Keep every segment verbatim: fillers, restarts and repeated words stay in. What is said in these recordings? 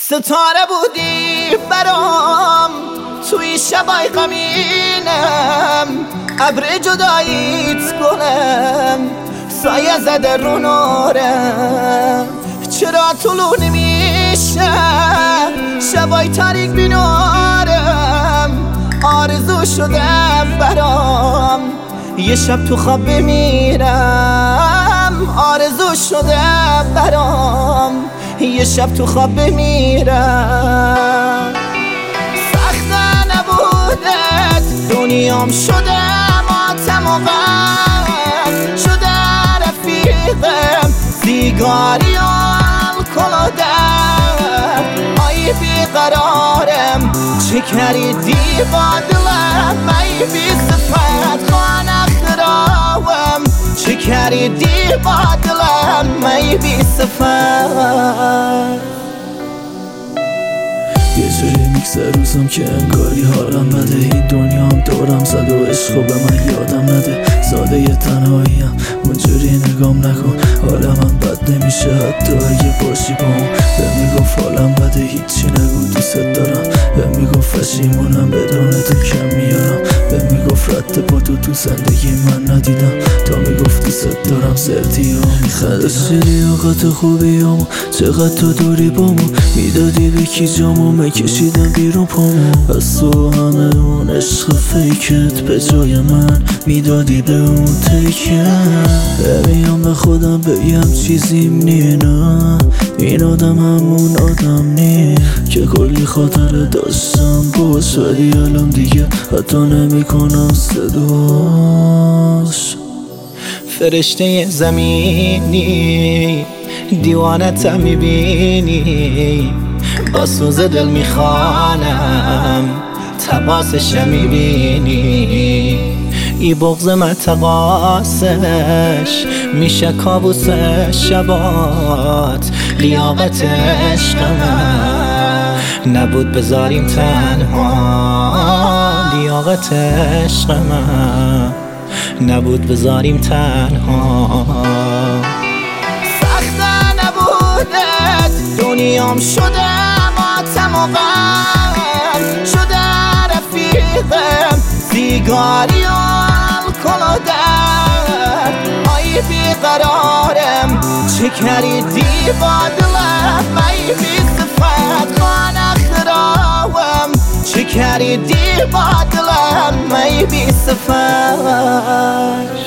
ستاره بودی برام توی شبای غمینم، ابر جداییت گلم سایه زده رو نورم. چرا طلوع نمیشه شبای تاریک بینارم، آرزو شده برام یه شب تو خواب بمیرم، آرزو شده برام یه شب تو خواب بمیرم. سخت نبودت دنیام شده ماتم و غم، شده رفیقم سیگاری و الکل و درد. آی بیقرارم چه کردی با دلم، ای بی صفت خانه خرابم چه کردی با دلم، ای بی صفت. یه جوری میگذر روزم که انگاری حالم بده، این دنیام دورم زد و عشقو به من یادم نده. زاده یه تنهاییم اونجوری نگام نکن، حالم بد نمیشه حتی اگه باشی با اون. به میگفت حالم بده هیچی نگو دوست دارم، به میگفت پشیمونم بدون تو کم میارم، به میگفت رد با تو تو زندگی من ندیدم، تا میگفت دوست دارم زردی ها میخندیدم. داشتی لیاقت خوبیامو چقدر تو دوری بامو میدادی به کی جامو میکشیدم بیرون پامو. از تو همه اون عشق فیکت به جای من میدادی به اون تکه. بمیام به خودم بگم چیزیم نی، نه این آدم همون آدم نی که کلی خاطره داشتم باش، ولی الان دیگه حتی نمی کنم صداش. فرشته زمینی دیوانتم میبینی، با سوز دل میخوانم تباسش میبینی. ای بغض متقاسش میشه کابوس شبات، لیاقت عشق من نبود بذاریم تنها، لیاقت عشق من نبود بذاریم تنها. سخت نبودت دنیام شده ماتم و غم، شده رفیقم سیگاری و الکل و درد. آی بیقرارم چه کردی با دلم، ای بی صفت خانه خرابم چه کردی با دلم، ای بی صفت.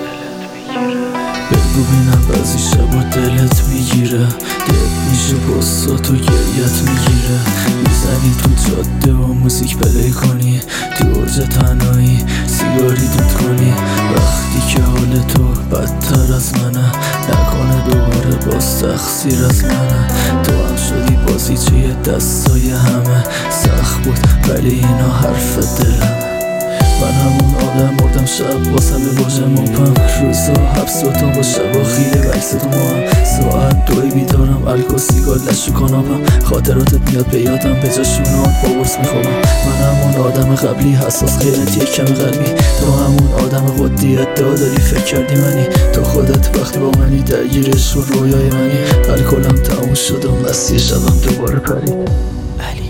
بگو بینم بعضی شبا دلت میگیره، دل میشه بسات و گریت میگیره. میزنی تو جاده و موزیک پلی کنی، تو اوج تنهایی سیگاری دود کنی. وقتی که حال تو بدتر از منه، نکنه دوباره باز تقصیر از منه. تو هم شدی بازیچه دستای همه، سخت بود ولی اینا حرف دلم. من همون آدم مردم شب واسم به باجه موپم، روزا حبس و تا با شبا خیلی بکس تو ما هم. ساعت دوی بیدارم الک و سیگار لشو کنابم، خاطراتت میاد به یادم به جاشونان با برس میخوابم. من همون آدم قبلی حساس خیلت یک کم قلبی، تو همون آدم قدی ادعا داری فکر کردی منی. تو خودت وقتی با منی درگیرش و رویای منی، الکلم تموم شد و مستی شبم دوباره پرید.